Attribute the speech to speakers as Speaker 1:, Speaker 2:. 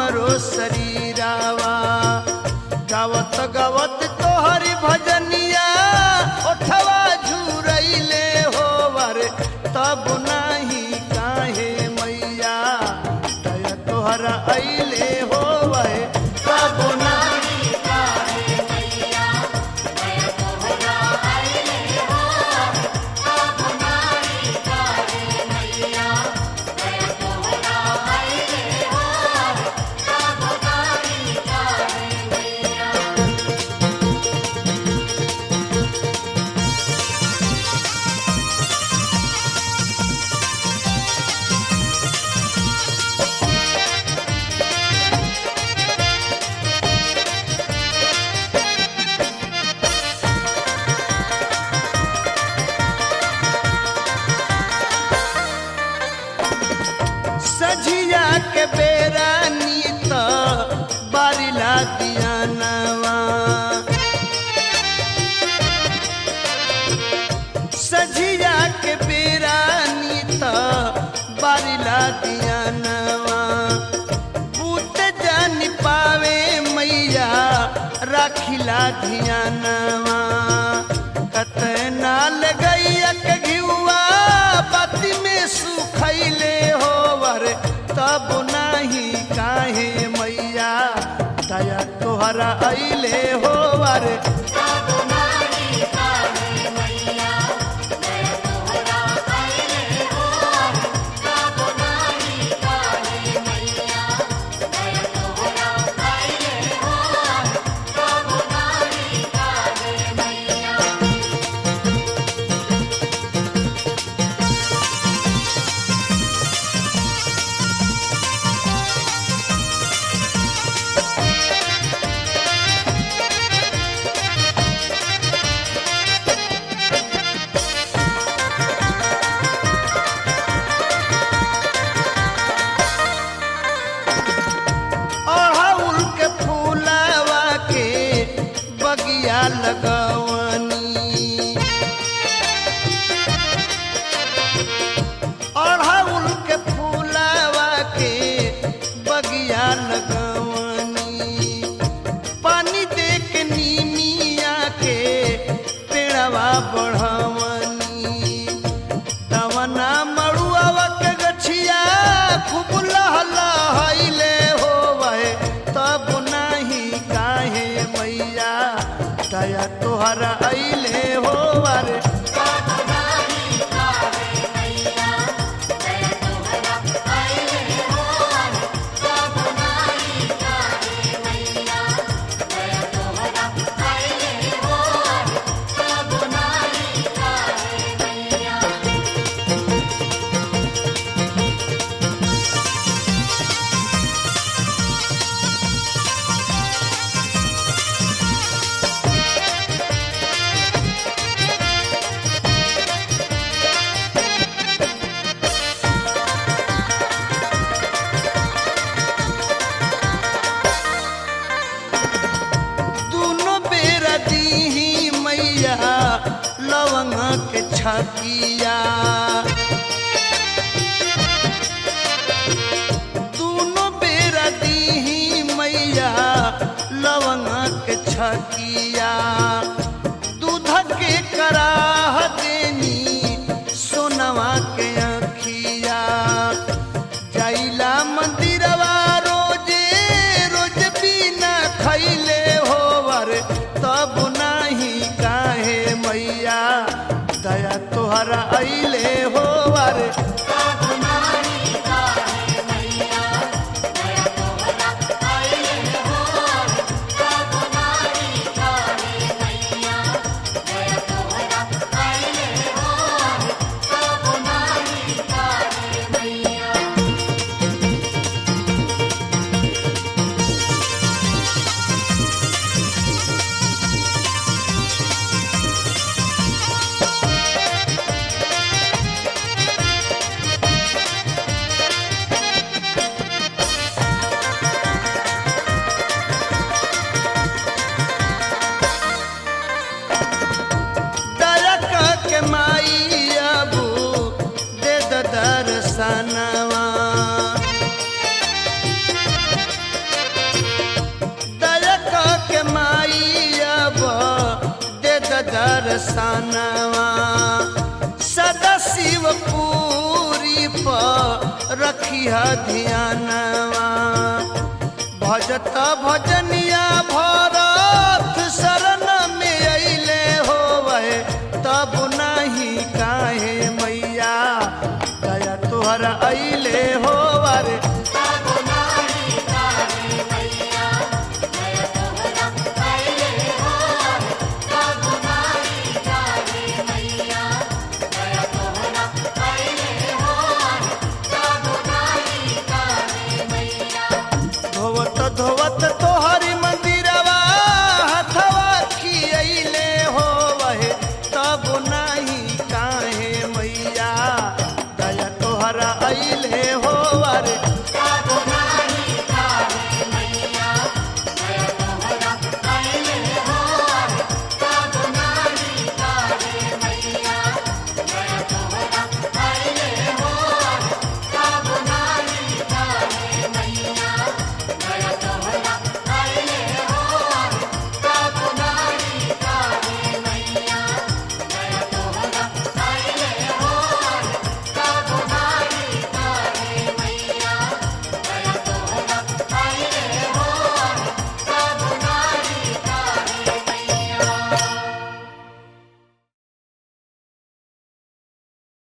Speaker 1: हमरो शरीरावा। गावत गावत तोहरी भजनिया ओठवा झुरैले होवर तब नाही काहे मैया दया तोहरा अइले होवे तब नाही काहे मैया दया तोहरा अइले होवे तब नाही काहे मैया दया तोहरा अइले होवे तब नाही काहे मैया। सझिया के बेरा नीत बारिला दियानवा। सझिया के बेरा नीत बारिला दियानवा। बूत जान पावे मैया राखिला धियानवा। कतना लगैया के घिउआ बाती में सुखैले होवर तब नाही काहे मैया दया तोहरा अइले होवर तब नाही काहे मैया दया तोहरा अइले होवर तब नाही काहे मैया दया तोहरा अइले होवर तब नाही काहे मैया। अड़हुल के फूलवा के बगिया लगवनी। अड़हुल के फूलवा के बगिया लगवनी। पानी दे के नीमिया के पेड़वा बढ़वनी। दवना मड़ुआवा के गछिया खूब लहलहैले होवे तब नाही काहे मैया दया तोहरा अइले होवर तब नाही काहे मैया दया तोहरा अइले होवर तब नाही काहे मैया दया तोहरा अइले होवर तब नाही काहे मैया। दूनो बेरा दीही मैया लवंगा के छकिया। दूनो बेरा दीही मैया लवंगा के छकिया। दूध के कराह देनी सोनवा के अखिया। जाइला मंदिरवा रोजे रोज बिना खैले होवर तब नाही काहे मैया दया तोहरा अइले दर्शनवा सदा शिव पूरी पर रखिया ध्यानवा भजत भजनिया भरत शरण में अइले होवे तब नहीं काहे मैया दया तोहर अइले होवे धोवत धोवत तो